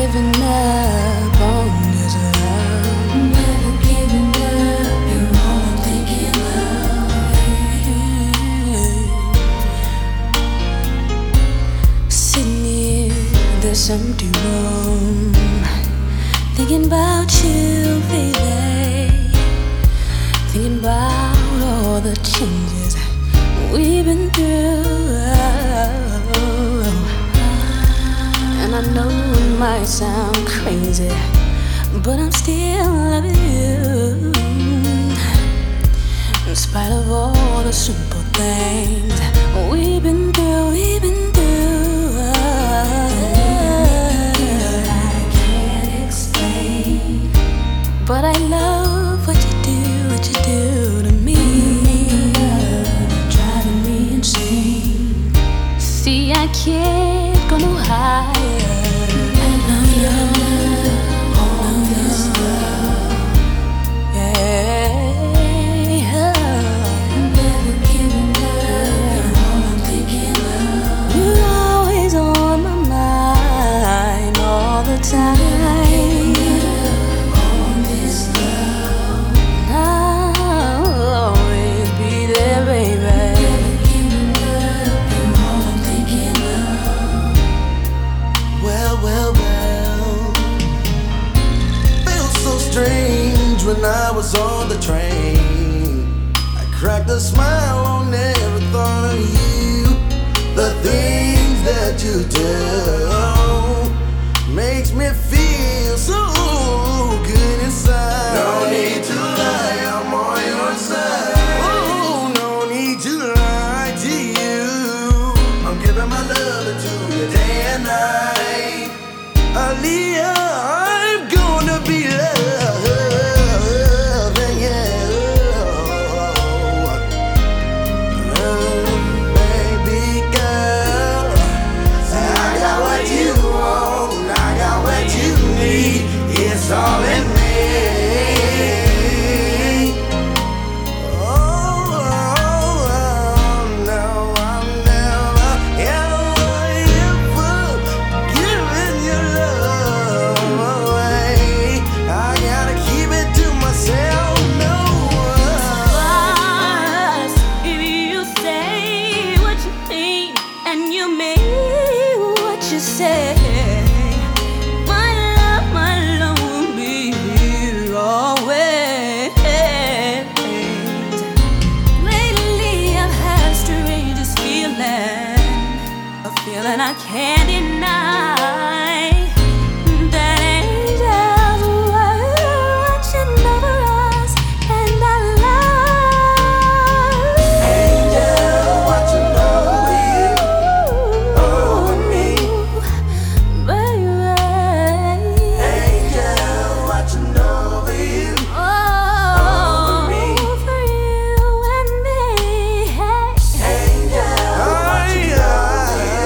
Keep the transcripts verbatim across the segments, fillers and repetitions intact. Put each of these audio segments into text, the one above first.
giving up on this love. Never giving up, you're all I'm thinking of. Sitting in this empty room, thinking about you, baby. Thinking about all the changes we've been through. And I know it might sound crazy, but I'm still loving you. In spite of all the simple things we've been through, we've been through. I can't explain, but I love what you do, what you do to me. Love driving me insane. See, I can't go no higher. No, no, all this love, yeah. Never giving up, all I'm thinking of. You're always on my mind all the time. When I was on the train, I cracked a smile on every thought of you. The things that you do makes me feel so good inside. No need to lie, I'm on your side. Oh, no need to lie to you. I'm giving my love to you day and night. Aaliyah, I'm gonna be loved. It's all in me. Oh, oh, oh, no, I'm never ever giving your love away. I gotta keep it to myself. No. But if you say what you mean and you mean what you say, feeling I can't deny, that angels were watching over us, and I love angels watching over you, over me, baby. Angels watching over you, oh, over me, for you and me. Hey. Angels watching over you.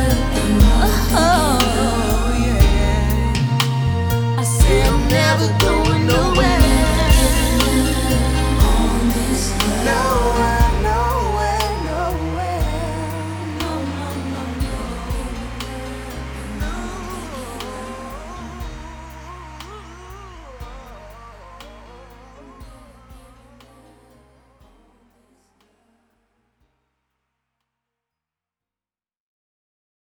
Never go